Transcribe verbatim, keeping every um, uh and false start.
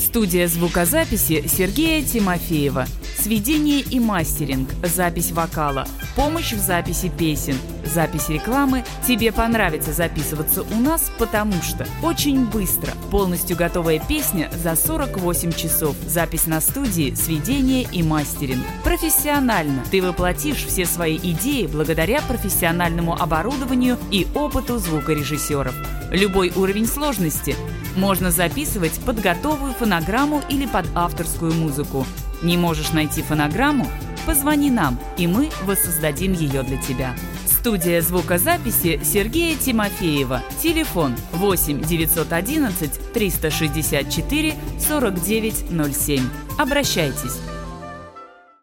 Студия звукозаписи Сергея Тимофеева. Сведение и мастеринг, запись вокала, помощь в записи песен, запись рекламы. Тебе понравится записываться у нас, потому что очень быстро. Полностью готовая песня за сорок восемь часов. Запись на студии, сведение и мастеринг. Профессионально. Ты воплотишь все свои идеи благодаря профессиональному оборудованию и опыту звукорежиссеров. Любой уровень сложности. Можно записывать под готовую фонограмму или под авторскую музыку. Не можешь найти фонограмму? Позвони нам, и мы воссоздадим ее для тебя. Студия звукозаписи Сергея Тимофеева. Телефон восемь девятьсот одиннадцать триста шестьдесят четыре сорок девять ноль семь. Обращайтесь.